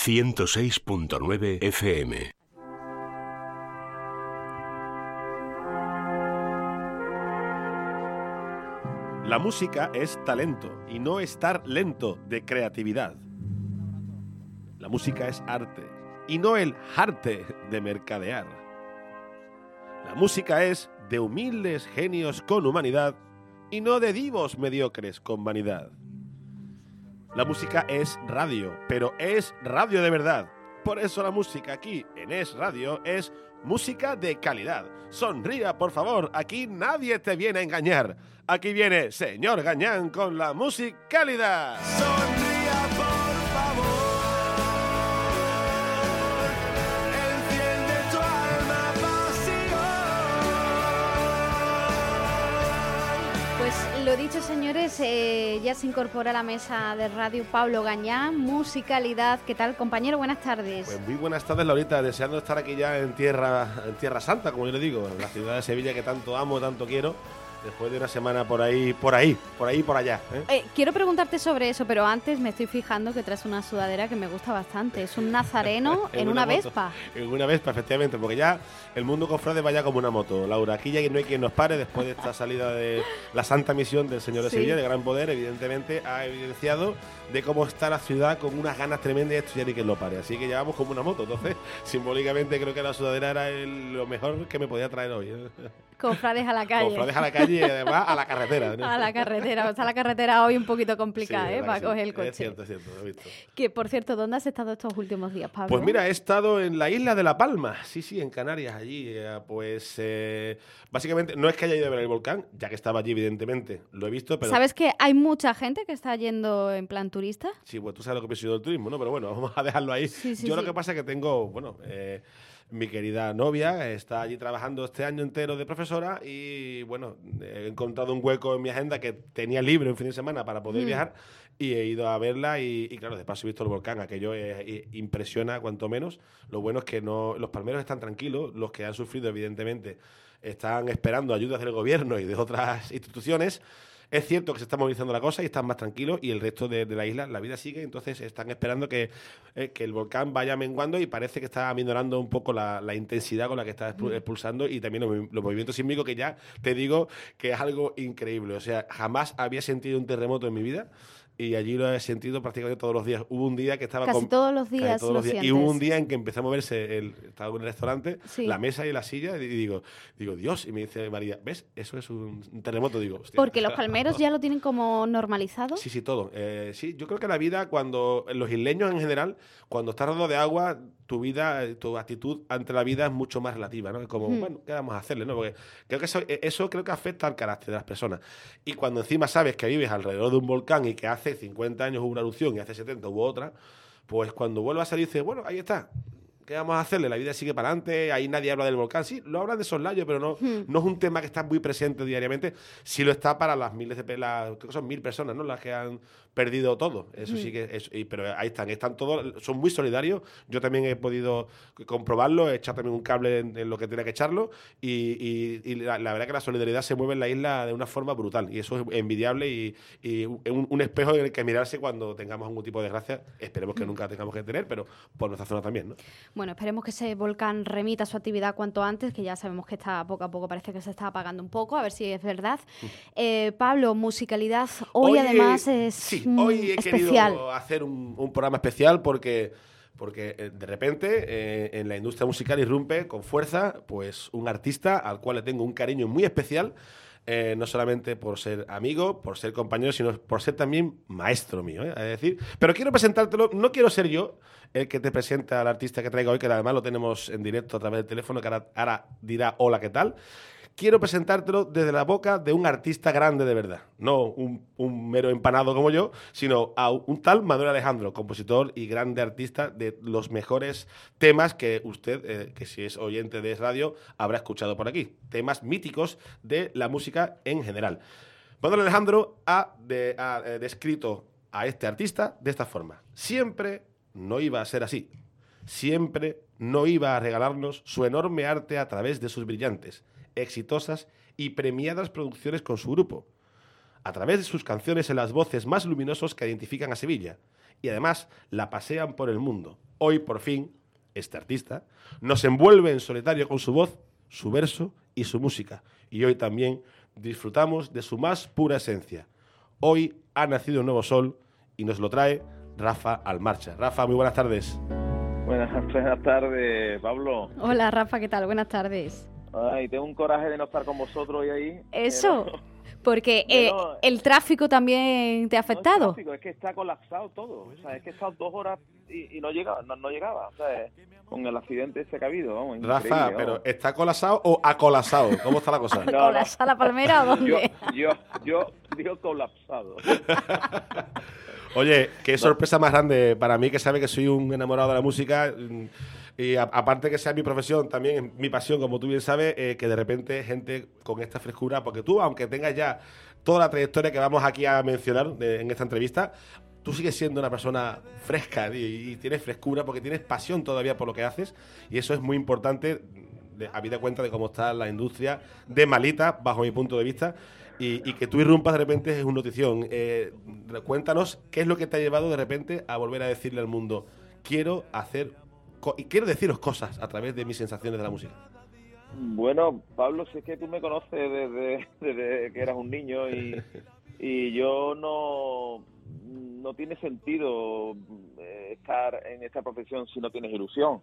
106.9 FM. La música es talento y no estar lento de creatividad. La música es arte y no el arte de mercadear. La música es de humildes genios con humanidad y no de divos mediocres con vanidad. La música es radio, pero es radio de verdad. Por eso la música aquí en Es Radio es música de calidad. Sonría, por favor, aquí nadie te viene a engañar. Aquí viene Señor Gañán con la musicalidad. Sonría, por favor. Enciende tu alma pasión. Pues lo dicho, señores, ya se incorpora a la mesa de radio Pablo Gañán, musicalidad. ¿Qué tal, compañero? Buenas tardes. Pues muy buenas tardes, Laurita, deseando estar aquí ya en Tierra Santa, como yo le digo, en la ciudad de Sevilla que tanto amo, tanto quiero. Después de una semana por allá. Quiero preguntarte sobre eso, pero antes me estoy fijando que traes una sudadera que me gusta bastante. Es un nazareno en una Vespa. En una Vespa, efectivamente, porque ya el mundo cofrade vaya como una moto, Laura. Aquí ya no hay quien nos pare después de esta salida de la santa misión del Señor de Sevilla, de gran poder, evidentemente ha evidenciado de cómo está la ciudad con unas ganas tremendas y esto ya ni quien lo pare. Así que ya vamos como una moto. Entonces, simbólicamente creo que la sudadera era lo mejor que me podía traer hoy. Cofrades a la calle. Cofrades a la calle y además a la carretera, ¿no? A la carretera. Está la carretera hoy un poquito complicada, sí, para coger el coche. Es cierto, lo he visto. Que, por cierto, ¿dónde has estado estos últimos días, Pablo? Pues mira, he estado en la isla de La Palma. Sí, en Canarias, allí. Básicamente, no es que haya ido a ver el volcán, ya que estaba allí, evidentemente. Lo he visto, pero... ¿Sabes que hay mucha gente que está yendo en plan turista? Sí, pues tú sabes lo que pienso yo del turismo, ¿no? Pero bueno, vamos a dejarlo ahí. Yo lo que pasa es que tengo, mi querida novia está allí trabajando este año entero de profesora y, bueno, he encontrado un hueco en mi agenda que tenía libre un fin de semana para poder viajar y he ido a verla y claro, de paso he visto el volcán. Aquello impresiona cuanto menos. Lo bueno es que los palmeros están tranquilos, los que han sufrido, evidentemente, están esperando ayudas del gobierno y de otras instituciones. Es cierto que se está movilizando la cosa y están más tranquilos y el resto de la isla, la vida sigue, entonces están esperando que el volcán vaya menguando y parece que está aminorando un poco la intensidad con la que está expulsando y también los movimientos sísmicos, que ya te digo que es algo increíble. O sea, jamás había sentido un terremoto en mi vida. Y allí lo he sentido prácticamente todos los días. Hubo un día que estaba... Casi todos los días lo sientes. Y hubo un día en que empezó a moverse, estaba en el restaurante, la mesa y la silla, y digo, Dios, y me dice María, ¿ves? Eso es un terremoto. Digo, hostia. Porque los palmeros ya lo tienen como normalizado. Sí, todo. Sí, yo creo que la vida, los isleños en general, cuando estás rodeado de agua, tu vida, tu actitud ante la vida es mucho más relativa, ¿no? Es como, bueno, ¿qué vamos a hacerle, no? Porque creo que eso creo que afecta al carácter de las personas. Y cuando encima sabes que vives alrededor de un volcán y que hace 50 años hubo una erupción y hace 70 hubo otra, pues cuando vuelvas a salir dices, bueno, ahí está. ¿Qué vamos a hacerle? La vida sigue para adelante, ahí nadie habla del volcán. Sí, lo hablan de soslayo, pero no es un tema que está muy presente diariamente. Sí lo está para las miles creo que son 1.000 personas, ¿no? Las que han perdido todo. Eso sí que es, pero ahí están todos, son muy solidarios. Yo también he podido comprobarlo, he echado también un cable en lo que tenía que echarlo y la verdad que la solidaridad se mueve en la isla de una forma brutal y eso es envidiable y un espejo en el que mirarse cuando tengamos algún tipo de desgracia. Esperemos que nunca tengamos que tener, pero por nuestra zona también, ¿no? Bueno, esperemos que ese volcán remita su actividad cuanto antes, que ya sabemos que está poco a poco, parece que se está apagando un poco, a ver si es verdad. Pablo, musicalidad, hoy además es hoy he especial. Querido hacer un programa especial porque de repente en la industria musical irrumpe con fuerza pues un artista al cual le tengo un cariño muy especial. No solamente por ser amigo, por ser compañero, sino por ser también maestro mío, es decir, pero quiero presentártelo, no quiero ser yo el que te presenta al artista que traigo hoy, que además lo tenemos en directo a través del teléfono, que ahora dirá hola, ¿qué tal? Quiero presentártelo desde la boca de un artista grande de verdad, no un mero empanado como yo, sino a un tal Manuel Alejandro, compositor y grande artista de los mejores temas que usted, que si es oyente de radio, habrá escuchado por aquí. Temas míticos de la música en general. Manuel Alejandro ha descrito a este artista de esta forma. Siempre no iba a ser así. Siempre no iba a regalarnos su enorme arte a través de sus brillantes, exitosas y premiadas producciones con su grupo. a través de sus canciones en las voces más luminosos que identifican a Sevilla. Y además la pasean por el mundo. Hoy, por fin, este artista nos envuelve en solitario con su voz, su verso y su música. Y hoy también disfrutamos de su más pura esencia. Hoy ha nacido un nuevo sol y nos lo trae Rafa Almarcha. Rafa, muy buenas tardes. Buenas tardes, Pablo. Hola, Rafa, ¿qué tal? Buenas tardes. Ay, tengo un coraje de no estar con vosotros hoy ahí. Eso, porque Bueno, el tráfico también te ha afectado. No es tráfico, es que está colapsado todo. O sea, es que he estado 2 horas y no llegaba, no llegaba. O sea, con el accidente ese que ha habido, vamos, Rafa, pero ¿está colapsado o acolasado? ¿Cómo está la cosa? ¿Colapsada la palmera o dónde? Yo digo colapsado. Oye, qué sorpresa más grande para mí, que sabe que soy un enamorado de la música y aparte que sea mi profesión, también mi pasión, como tú bien sabes, que de repente gente con esta frescura, porque tú, aunque tengas ya toda la trayectoria que vamos aquí a mencionar en esta entrevista, tú sigues siendo una persona fresca y tienes frescura porque tienes pasión todavía por lo que haces y eso es muy importante, habida cuenta de cómo está la industria de malita, bajo mi punto de vista. Y que tú irrumpas de repente es una notición. Cuéntanos qué es lo que te ha llevado de repente a volver a decirle al mundo quiero deciros cosas a través de mis sensaciones de la música. Bueno, Pablo, si es que tú me conoces desde que eras un niño y yo no tiene sentido estar en esta profesión si no tienes ilusión.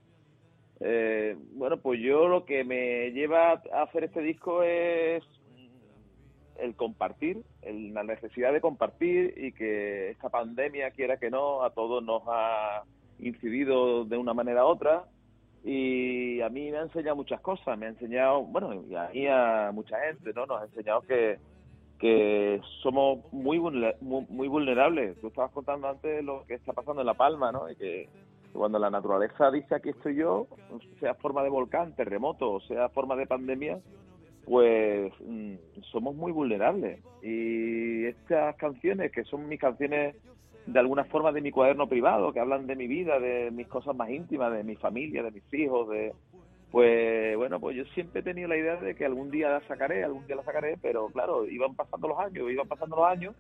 Bueno, pues yo lo que me lleva a hacer este disco es el compartir, la necesidad de compartir y que esta pandemia, quiera que no, a todos nos ha incidido de una manera u otra y a mí me ha enseñado muchas cosas, me ha enseñado, bueno, y a mí a mucha gente, ¿no? Nos ha enseñado que somos muy vulnerables. Tú estabas contando antes lo que está pasando en La Palma, ¿no? Y que cuando la naturaleza dice aquí estoy yo, sea forma de volcán, terremoto, o sea forma de pandemia, pues somos muy vulnerables. Y estas canciones, que son mis canciones de alguna forma de mi cuaderno privado, que hablan de mi vida, de mis cosas más íntimas, de mi familia, de mis hijos, pues bueno, pues yo siempre he tenido la idea de que algún día la sacaré, pero claro, iban pasando los años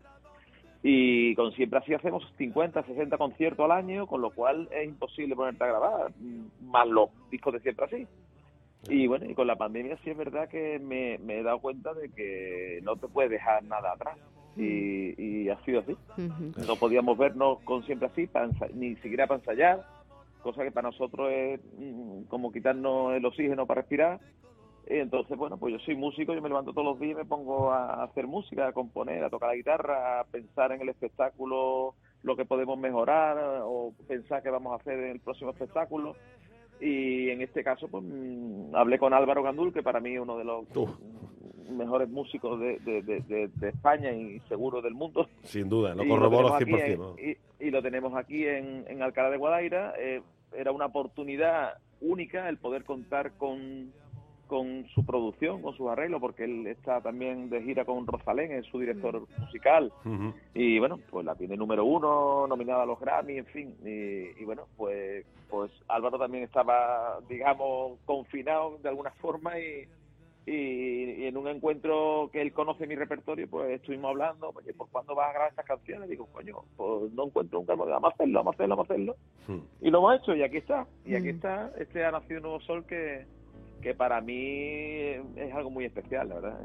y con Siempre Así hacemos 50, 60 conciertos al año, con lo cual es imposible ponerte a grabar, más los discos de Siempre Así. Y bueno, y con la pandemia sí es verdad que me he dado cuenta de que no te puedes dejar nada atrás. Y ha sido así. Uh-huh. No podíamos vernos con Siempre Así, ni siquiera para ensayar, cosa que para nosotros es como quitarnos el oxígeno para respirar. Entonces, bueno, pues yo soy músico, yo me levanto todos los días y me pongo a hacer música, a componer, a tocar la guitarra, a pensar en el espectáculo, lo que podemos mejorar, o pensar qué vamos a hacer en el próximo espectáculo. Y en este caso, pues hablé con Álvaro Gandul, que para mí es uno de los mejores músicos de España y seguro del mundo. Sin duda, lo corroboro 100%. Y lo tenemos aquí en Alcalá de Guadaira. Era una oportunidad única el poder contar con su producción, con sus arreglos, porque él está también de gira con Rosalén, es su director musical. Uh-huh. Y bueno, pues la tiene número 1, nominada a los Grammy, en fin. Y bueno, pues Álvaro también estaba, digamos, confinado de alguna forma y en un encuentro que él conoce mi repertorio, pues estuvimos hablando, oye, ¿por cuándo vas a grabar estas canciones? Digo, coño, pues no encuentro un calmo, vamos a hacerlo. Y lo hemos hecho y aquí está. Este ha nacido un nuevo sol que para mí es algo muy especial, la verdad.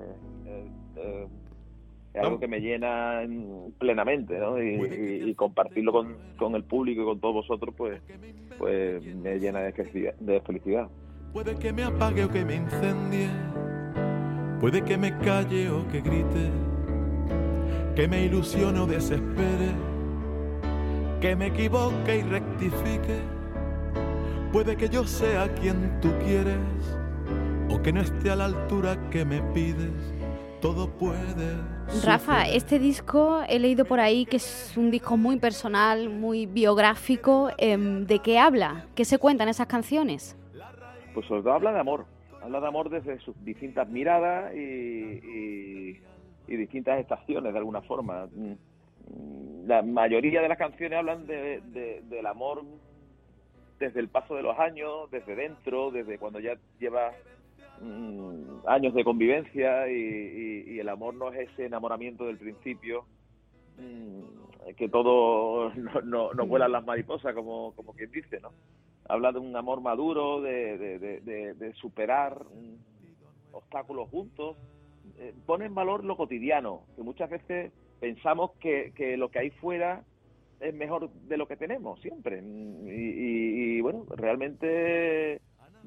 Es algo que me llena plenamente, ¿no? Y compartirlo con el público y con todos vosotros, pues me llena de felicidad. Puede que me apague o que me incendie, puede que me calle o que grite, que me ilusione o desespere, que me equivoque y rectifique. Puede que yo sea quien tú quieres o que no esté a la altura que me pides. Todo puede. Rafa, este disco he leído por ahí que es un disco muy personal, muy biográfico. ¿De qué habla? ¿Qué se cuentan esas canciones? Pues sobre todo habla de amor desde sus distintas miradas y distintas estaciones de alguna forma. La mayoría de las canciones hablan del amor desde el paso de los años, desde dentro, desde cuando ya llevas años de convivencia y el amor no es ese enamoramiento del principio, que todo no vuelan las mariposas, como quien dice, ¿no? Habla de un amor maduro, de superar obstáculos juntos, pone en valor lo cotidiano, que muchas veces pensamos que lo que hay fuera es mejor de lo que tenemos siempre, y bueno, realmente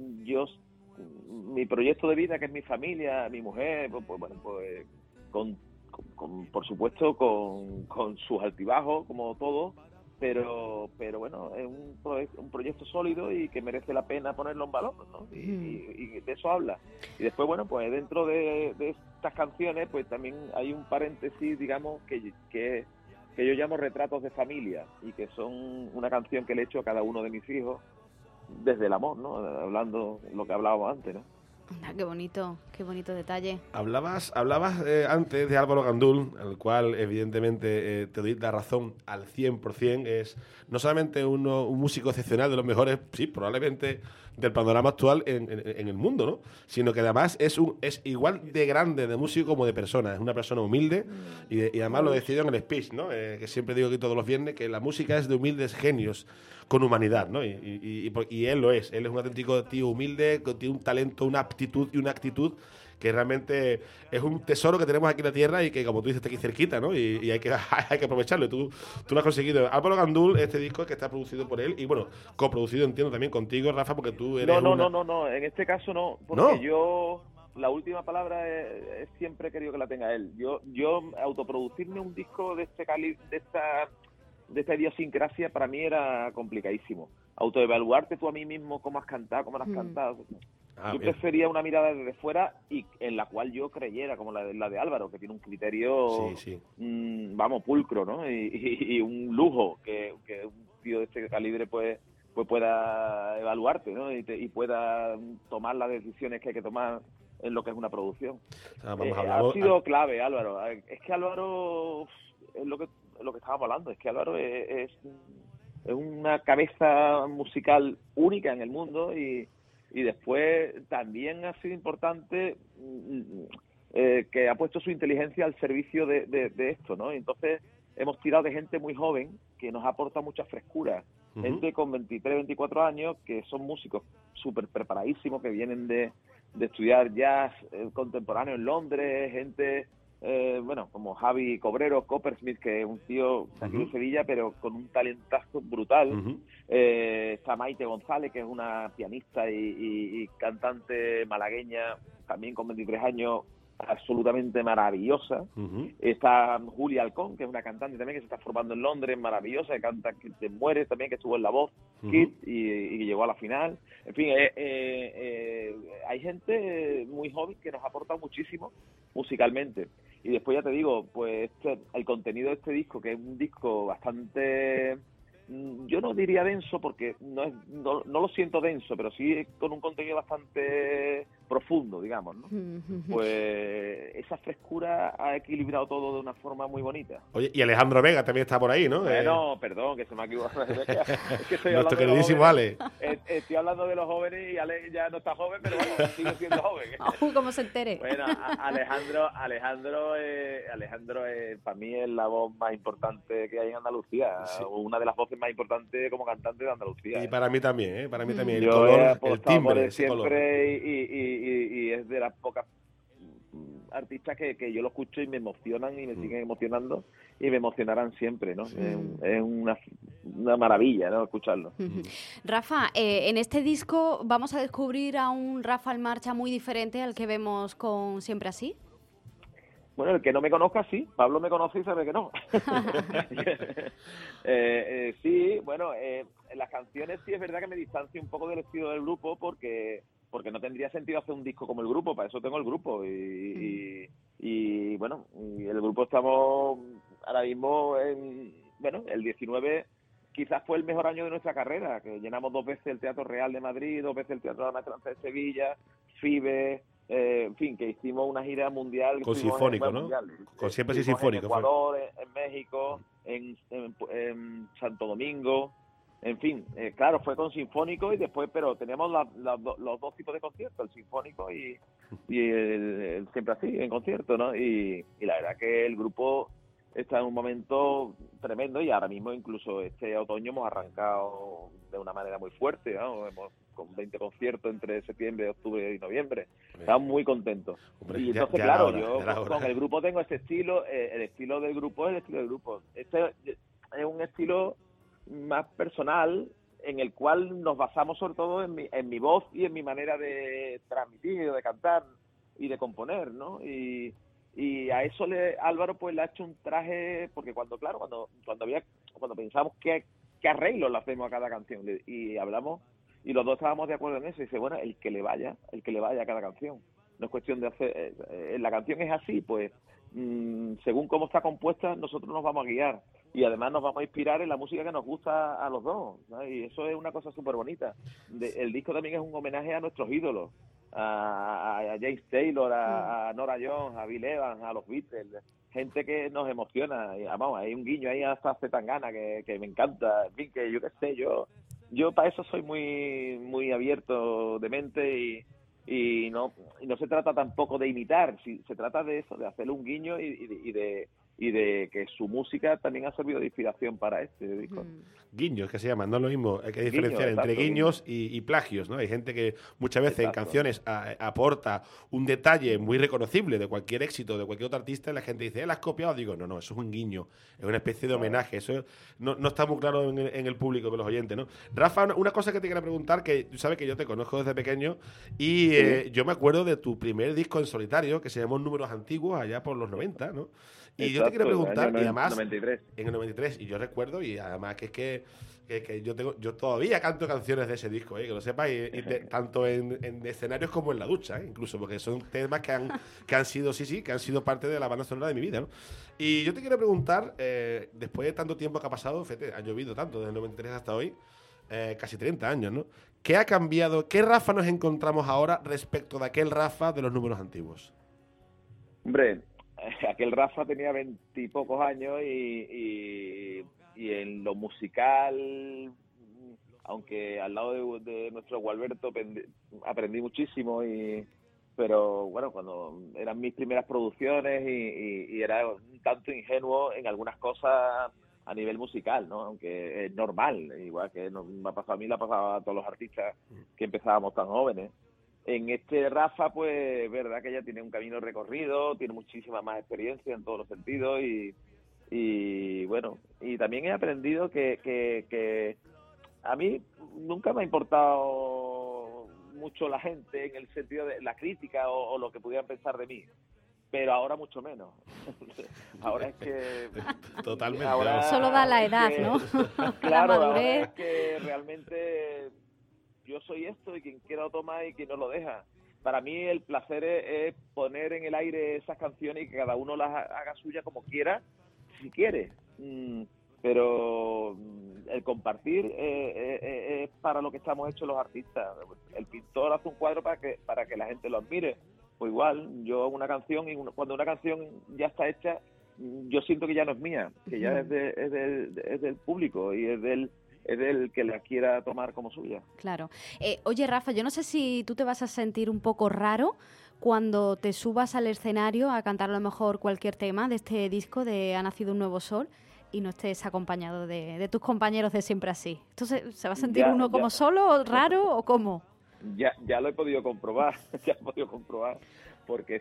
mi proyecto de vida, que es mi familia, mi mujer, pues por supuesto con sus altibajos, como todo, pero bueno, es un proyecto sólido y que merece la pena ponerlo en valor, ¿no? Y de eso habla. Y después, bueno, pues dentro de estas canciones, pues también hay un paréntesis, digamos, que yo llamo retratos de familia, y que son una canción que le he hecho a cada uno de mis hijos desde el amor, ¿no? Hablando lo que hablábamos antes, ¿no? Qué bonito detalle. Hablabas antes de Álvaro Gandul, al cual evidentemente te doy la razón al 100%. Es no solamente un músico excepcional, de los mejores, sí, probablemente del panorama actual en el mundo, ¿no? Sino que además es igual de grande de músico como de persona. Es una persona humilde y además lo decidió en el speech, ¿no? Que siempre digo aquí todos los viernes que la música es de humildes genios con humanidad, ¿no? Y él lo es. Él es un auténtico tío humilde, tiene un talento, una aptitud y una actitud que realmente es un tesoro que tenemos aquí en la tierra y que, como tú dices, está aquí cerquita, ¿no? Y hay que aprovecharlo. Tú lo has conseguido. Álvaro Gandul, este disco que está producido por él y, bueno, coproducido, entiendo, también contigo, Rafa, porque tú eres No. En este caso no, porque yo... La última palabra es siempre he querido que la tenga él. Yo autoproducirme un disco de este calibre, de esta idiosincrasia, para mí era complicadísimo. Autoevaluarte tú a mí mismo cómo has cantado, cómo no has cantado. Yo prefería una mirada desde fuera y en la cual yo creyera, como la de Álvaro, que tiene un criterio, pulcro, ¿no? Y un lujo que un tío de este calibre pues pueda evaluarte, ¿no? Y pueda tomar las decisiones que hay que tomar en lo que es una producción. Ha sido clave, Álvaro. Es que Álvaro es lo que estábamos hablando, es que Álvaro es una cabeza musical única en el mundo y después también ha sido importante que ha puesto su inteligencia al servicio de esto, ¿no? Entonces hemos tirado de gente muy joven que nos aporta mucha frescura, gente con 23, 24 años que son músicos súper preparadísimos, que vienen de estudiar jazz contemporáneo en Londres, gente... como Javi Coppersmith, que es un tío aquí de Sevilla, pero con un talentazo brutal. Está Maite González, que es una pianista y cantante malagueña, también con 23 años, absolutamente maravillosa. Está Julia Alcón, que es una cantante también que se está formando en Londres, maravillosa, que canta Que te mueres también, que estuvo en La Voz Kids y llegó a la final. En fin, hay gente muy joven que nos aporta muchísimo musicalmente. Y después ya te digo, pues el contenido de este disco, que es un disco bastante, yo no diría denso, porque no lo siento denso, pero sí con un contenido bastante profundo, digamos, ¿no? Pues esa frescura ha equilibrado todo de una forma muy bonita. Oye, y Alejandro Vega también está por ahí, ¿no? Bueno, perdón, que se me ha equivocado. Es que estoy nuestro queridísimo Ale. Estoy hablando de los jóvenes y Ale ya no está joven, pero bueno, sigue siendo joven. Como se entere. Bueno, Alejandro para mí es la voz más importante que hay en Andalucía, una de las voces más importantes como cantante de Andalucía. Y para mí también, ¿eh? Para mí también. Yo el color, he el timbre, por siempre y es de las pocas artistas que yo lo escucho y me emocionan y me siguen emocionando y me emocionarán siempre, ¿no? Es una maravilla, ¿no? Escucharlo. Rafa, en este disco vamos a descubrir a un Rafa en marcha muy diferente al que vemos con Siempre Así. Bueno, el que no me conozca, sí. Pablo me conoce y sabe que no. Sí, bueno, en las canciones sí es verdad que me distancio un poco del estilo del grupo porque no tendría sentido hacer un disco como el grupo. Para eso tengo el grupo. Y bueno, y el grupo estamos ahora mismo el 19 quizás fue el mejor año de nuestra carrera, que llenamos 2 veces el Teatro Real de Madrid, 2 veces el Teatro de la Maestranza de Sevilla, FIBE... en fin, que hicimos una gira mundial. Con sinfónico, ¿no? Con Siempre Sí sinfónico. En Ecuador, en México, en Santo Domingo. En fin, claro, fue con sinfónico y después, pero teníamos los dos tipos de conciertos, el sinfónico y el siempre así, en concierto, ¿no? Y la verdad que el grupo está en un momento tremendo y ahora mismo incluso este otoño hemos arrancado de una manera muy fuerte, ¿no? Con 20 conciertos entre septiembre, octubre y noviembre. Estamos muy contentos. Hombre, y entonces, claro, yo con el grupo tengo ese estilo, el estilo del grupo es el estilo del grupo. Este es un estilo más personal en el cual nos basamos sobre todo en mi voz y en mi manera de transmitir, de cantar y de componer, ¿no? Y a eso Álvaro pues le ha hecho un traje, porque cuando pensamos qué arreglo le hacemos a cada canción y hablamos y los dos estábamos de acuerdo en eso, y dice, bueno, el que le vaya a cada canción. No es cuestión de hacer, la canción es así, pues según cómo está compuesta nosotros nos vamos a guiar y además nos vamos a inspirar en la música que nos gusta a los dos, ¿no? Y eso es una cosa súper bonita. El disco también es un homenaje a nuestros ídolos, a James Taylor, a Nora Jones, a Bill Evans, a los Beatles, gente que nos emociona. Y, vamos, hay un guiño ahí hasta Zetangana que me encanta. En fin, que yo qué sé, yo para eso soy muy abierto de mente y no se trata tampoco de imitar, se trata de eso, de hacerle un guiño y de que su música también ha servido de inspiración para este disco. Guiños, que se llaman, no es lo mismo. Hay que diferenciar entre guiños y plagios, ¿no? Hay gente que muchas veces en canciones aporta un detalle muy reconocible de cualquier éxito, de cualquier otro artista, y la gente dice, ¿la has copiado? Digo, no, eso es un guiño, es una especie de homenaje. Eso no está muy claro en el público, con los oyentes, ¿no? Rafa, una cosa que te quería preguntar, que tú sabes que yo te conozco desde pequeño, y yo me acuerdo de tu primer disco en solitario, que se llamó Números Antiguos, allá por los 90, ¿no? Y exacto, yo te quiero preguntar, y además 93. En el 93, y yo recuerdo, y además que yo todavía canto canciones de ese disco, que lo sepas, tanto en escenarios como en la ducha, incluso, porque son temas que han sido parte de la banda sonora de mi vida, ¿no? Y yo te quiero preguntar, después de tanto tiempo que ha pasado, fíjate, ha llovido tanto, desde el 93 hasta hoy, casi 30 años, ¿no? ¿Qué ha cambiado? ¿Qué Rafa nos encontramos ahora respecto de aquel Rafa de los números antiguos? Hombre, aquel Rafa tenía 20 y pocos años y en lo musical, aunque al lado de nuestro Gualberto aprendí muchísimo, pero bueno, cuando eran mis primeras producciones y era un tanto ingenuo en algunas cosas a nivel musical, ¿no? Aunque es normal, igual que me ha pasado a mí, le ha pasado a todos los artistas que empezábamos tan jóvenes. En este Rafa, pues, es verdad que ella tiene un camino recorrido, tiene muchísima más experiencia en todos los sentidos y bueno, y también he aprendido que a mí nunca me ha importado mucho la gente en el sentido de la crítica o lo que pudieran pensar de mí, pero ahora mucho menos. Ahora es que... Totalmente. Ahora solo da la edad, ¿no? Claro, ahora es que realmente... yo soy esto y quien quiera lo toma y quien no lo deja. Para mí el placer es poner en el aire esas canciones y que cada uno las haga suya como quiera, si quiere. Pero el compartir es para lo que estamos hechos los artistas. El pintor hace un cuadro para que la gente lo admire. Pues igual, yo hago una canción y cuando una canción ya está hecha, yo siento que ya no es mía, que ya es del público y es del que la quiera tomar como suya. Claro. Oye, Rafa, yo no sé si tú te vas a sentir un poco raro cuando te subas al escenario a cantar a lo mejor cualquier tema de este disco de Ha Nacido un Nuevo Sol y no estés acompañado de tus compañeros de Siempre Así. Entonces, ¿se va a sentir uno como solo, raro o cómo? Ya lo he podido comprobar, porque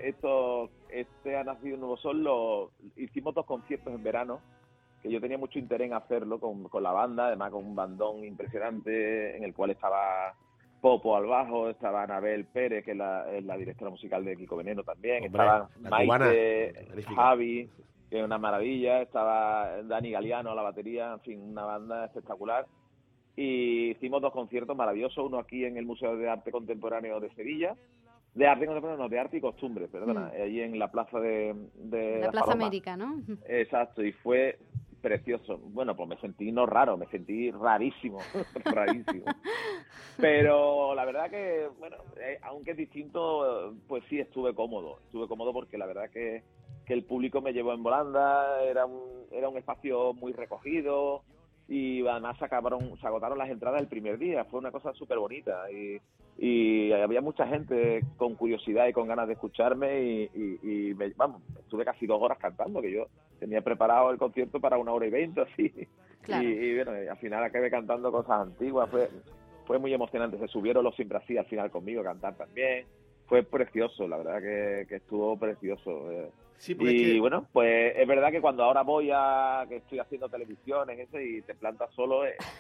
este Ha Nacido un Nuevo Sol hicimos 2 conciertos en verano, que yo tenía mucho interés en hacerlo con la banda, además con un bandón impresionante en el cual estaba Popo al bajo, estaba Anabel Pérez, que es la directora musical de Kiko Veneno también, estaban Maite, Javi, que es una maravilla, estaba Dani Galeano a la batería, en fin, una banda espectacular. Y hicimos 2 conciertos maravillosos, uno aquí en el Museo de Arte Contemporáneo de Sevilla, de Arte y Costumbres, perdona, allí en la plaza de la Plaza América, ¿no? Exacto, y fue precioso. Bueno, pues me sentí me sentí rarísimo, rarísimo. Pero la verdad que, bueno, aunque es distinto, pues sí estuve cómodo porque la verdad que el público me llevó en volanda, era un espacio muy recogido, y además se agotaron las entradas el primer día. Fue una cosa súper bonita y había mucha gente con curiosidad y con ganas de escucharme y estuve casi 2 horas cantando, que yo tenía preparado el concierto para 1 hora y 20, así. Claro. Y bueno, al final acabé cantando cosas antiguas. Fue muy emocionante. Se subieron los Siempre Así al final conmigo a cantar también. Fue precioso, la verdad que estuvo precioso. Sí, y bueno, pues es verdad que cuando ahora voy que estoy haciendo televisión y te plantas solo,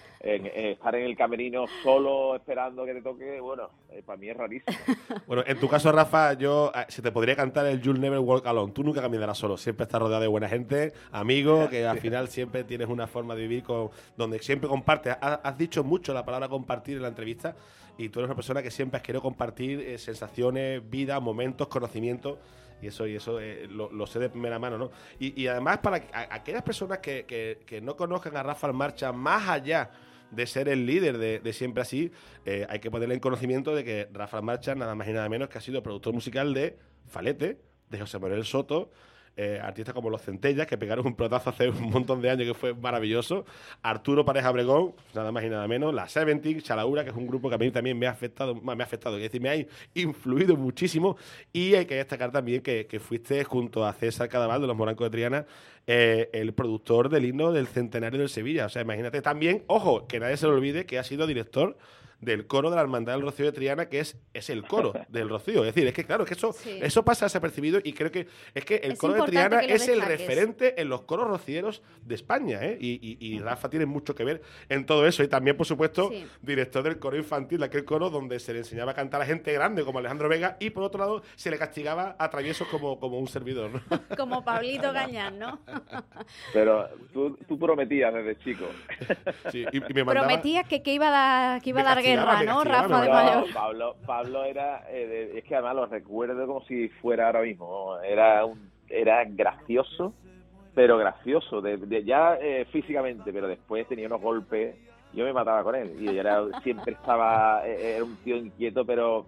estar en el camerino solo esperando que te toque, bueno, para mí es rarísimo. Bueno, en tu caso, Rafa, se te podría cantar el You'll Never Walk Alone. Tú nunca caminarás solo, siempre estás rodeado de buena gente, amigos, que al final siempre tienes una forma de vivir donde siempre compartes. Has dicho mucho la palabra compartir en la entrevista y tú eres una persona que siempre has querido compartir sensaciones, vida, momentos, conocimientos. Y eso lo sé de primera mano, ¿no? Y además, para aquellas personas que no conozcan a Rafa El Marcha, más allá de ser el líder de Siempre Así, hay que ponerle en conocimiento de que Rafa El Marcha, nada más y nada menos que ha sido productor musical de Falete, de José Manuel Soto, artistas como Los Centellas, que pegaron un pelotazo hace un montón de años que fue maravilloso, Arturo Pareja Bregón, nada más y nada menos, La Seventeen, Chalaura, que es un grupo que a mí también me ha afectado, es decir, me ha influido muchísimo, y hay que destacar también que fuiste junto a César Cadaval de Los Morancos de Triana, el productor del himno del centenario del Sevilla. O sea, imagínate también, ojo, que nadie se lo olvide que ha sido director del coro de la Hermandad del Rocío de Triana, que es el coro del Rocío. Es decir, es que claro, que eso pasa desapercibido, y creo que es que el coro de Triana es el referente en los coros rocieros de España, ¿eh? Y Rafa tiene mucho que ver en todo eso. Y también, por supuesto, director del coro infantil, de aquel coro donde se le enseñaba a cantar a gente grande como Alejandro Vega, y por otro lado se le castigaba a traviesos como un servidor, ¿no? Como Pablito Gañán, ¿no? Pero tú prometías desde chico. Sí, y me mandaba... Prometías que iba a dar guerra, ¿no? Rafa de mayor. Pablo era... es que además lo recuerdo como si fuera ahora mismo. Era gracioso, pero gracioso. Ya físicamente, pero después tenía unos golpes. Yo me mataba con él. Y siempre estaba... era un tío inquieto, pero...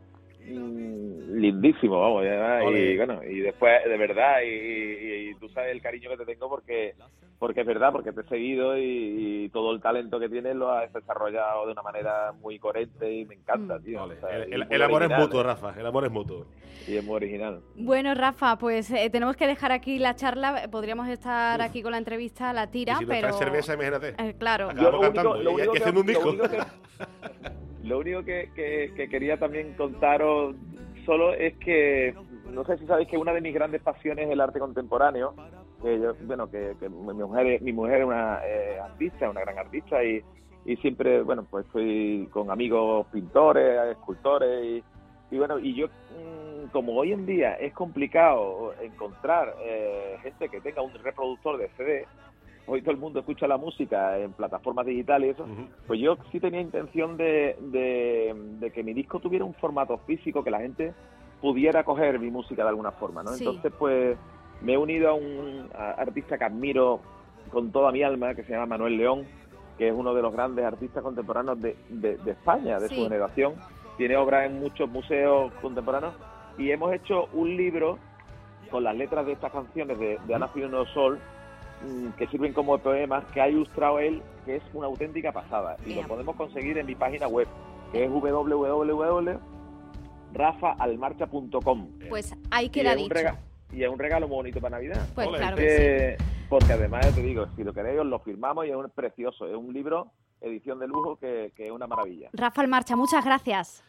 lindísimo, vamos, y bueno, y después de verdad, y tú sabes el cariño que te tengo porque es verdad, porque te he seguido y todo el talento que tienes lo has desarrollado de una manera muy coherente y me encanta, tío. Vale. O sea, el amor es mutuo, Rafa, el amor es mutuo. Y es muy original. Bueno, Rafa, pues tenemos que dejar aquí la charla. Podríamos estar aquí con la entrevista, la tira, y si no pero... traes cerveza, imagínate. Claro. Lo único que quería también contaros solo es que, no sé si sabéis que una de mis grandes pasiones es el arte contemporáneo. Que mi mujer es una artista, una gran artista, y siempre, bueno, pues estoy con amigos pintores, escultores, y yo, como hoy en día es complicado encontrar gente que tenga un reproductor de CD, hoy todo el mundo escucha la música en plataformas digitales y eso, pues yo sí tenía intención de que mi disco tuviera un formato físico, que la gente pudiera coger mi música de alguna forma, ¿no? Sí. Entonces, pues, me he unido a un artista que admiro con toda mi alma, que se llama Manuel León, que es uno de los grandes artistas contemporáneos de España, de su generación. Tiene obras en muchos museos contemporáneos, y hemos hecho un libro con las letras de estas canciones de Ha nacido un nuevo sol, que sirven como poemas, que ha ilustrado él, que es una auténtica pasada. Y lo podemos conseguir en mi página web, que es www.rafaalmarcha.com. Pues ahí queda dicho. Y es un regalo muy bonito para Navidad. Pues claro que sí. Porque además, ya te digo, si lo queréis, os lo firmamos, y es precioso. Es un libro, edición de lujo, que es una maravilla. Rafa El Marcha, muchas gracias.